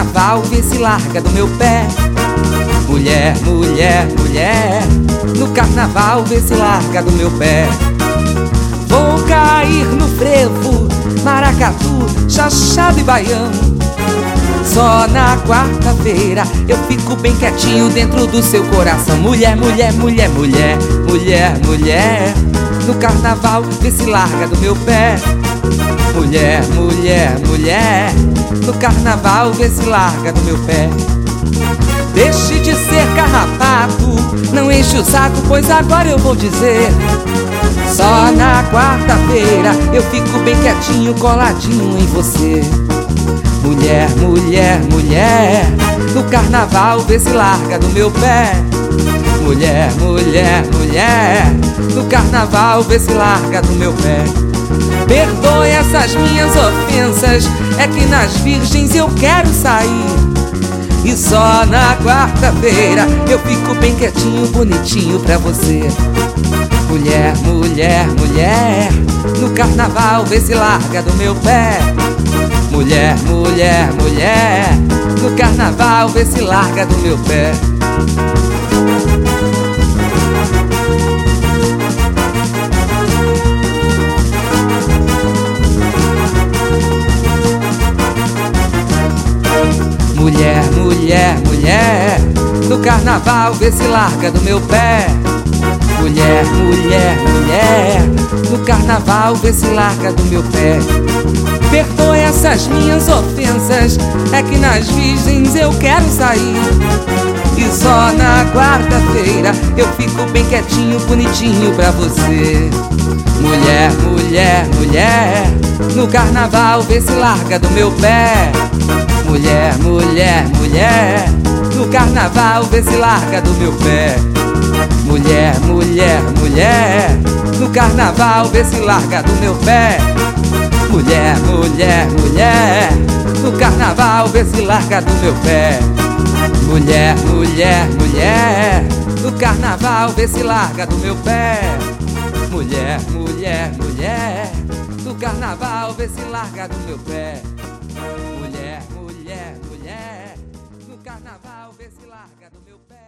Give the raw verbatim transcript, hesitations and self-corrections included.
carnaval, vê se larga do meu pé. Mulher, mulher, mulher, no carnaval, vê se larga do meu pé. Vou cair no frevo, maracatu, chachado e baião. Só na quarta-feira eu fico bem quietinho dentro do seu coração. Mulher, mulher, mulher, mulher, mulher, mulher, no carnaval, vê se larga do meu pé. Mulher, mulher, mulher, no carnaval, vê se larga do meu pé. Deixe de ser carrapato, não enche o saco, pois agora eu vou dizer. Só na quarta-feira eu fico bem quietinho, coladinho em você. Mulher, mulher, mulher, no carnaval, vê se larga do meu pé. Mulher, mulher, mulher, no carnaval, vê se larga do meu pé. Perdoe essas minhas ofensas, é que nas virgens eu quero sair. E só na quarta-feira eu fico bem quietinho, bonitinho pra você. Mulher, mulher, mulher, no carnaval, vê se larga do meu pé. Mulher, mulher, mulher, no carnaval, vê se larga do meu pé. Mulher, mulher, mulher, no carnaval, vê se larga do meu pé. Mulher, mulher, mulher, no carnaval, vê se larga do meu pé. Perdoe essas minhas ofensas, é que nas virgens eu quero sair. E só na quarta-feira eu fico bem quietinho, bonitinho pra você. Mulher, mulher, mulher, no carnaval, vê se larga do meu pé. Mulher, mulher, mulher, no carnaval, vê se larga do meu pé. Mulher, mulher, mulher, no carnaval, vê se larga do meu pé. Mulher, mulher, mulher, no carnaval, vê se larga do meu pé. Mulher, mulher, mulher, no carnaval, vê se larga do meu pé. Mulher, mulher, mulher, no carnaval, vê se larga do meu pé. Mulher, mulher, mulher, no carnaval, vê se larga do meu pé.